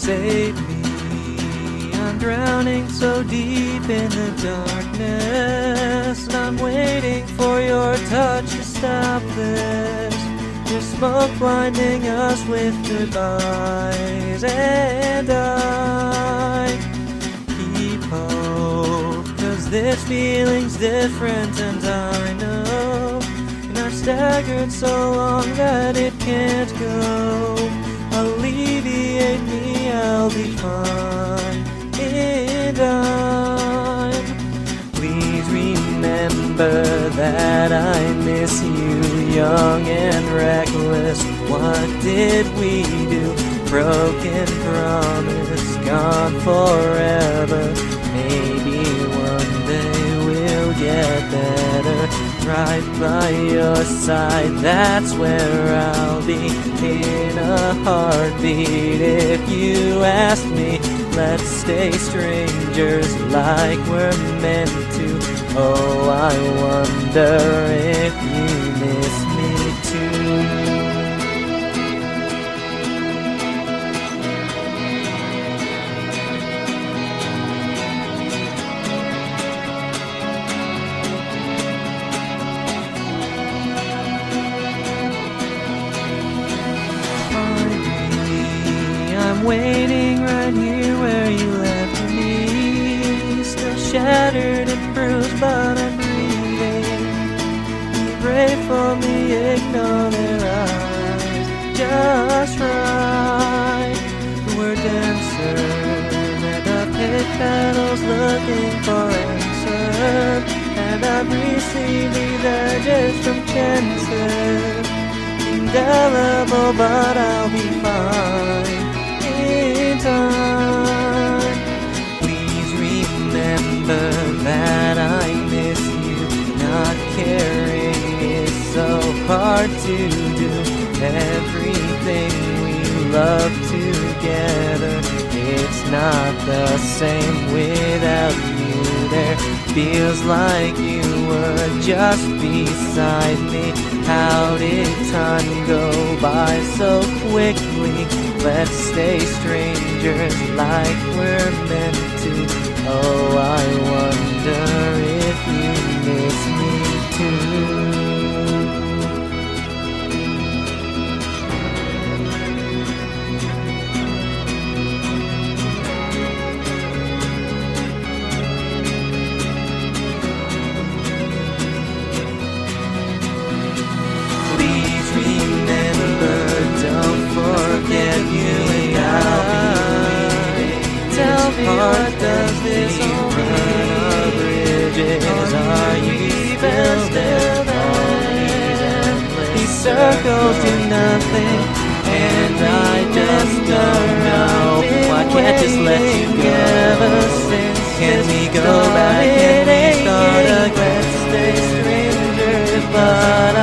Save me, I'm drowning so deep in the darkness, and I'm waiting for your touch to stop this. Your smoke blinding us with goodbyes, and I keep hope, 'cause this feeling's different and I know, and I've staggered so long that it can't go. Alleviate me, I'll be fine in time. Please remember that I miss you, young and reckless. What did we do? Broken promise, gone forever. Maybe one day we'll get better. Right by your side, that's where I'll be, in a heartbeat. If you ask me, let's stay strangers like we're meant to. Oh, I wonder if you miss me too. I'm waiting right here where you left me, still shattered and bruised, but I'm breathing. You pray for me, ignore their eyes, just right. We're dancers and our pit paddles looking for answers, and I've received these edges from chances. Indelible, but I'll be fine in time. Please remember that I miss you. Not caring is so hard to do. Everything we love together, it's not the same without you there. Feels like you were just beside me. How did time go by so quickly? Let's stay strangers like we're meant to. Oh, I wonder if you miss me too. What does this all mean? Bridges, are you still there? These circles do nothing, and I just don't know. Why can't just let you go? Can we go back? Can we start again? Let's stay strangers, but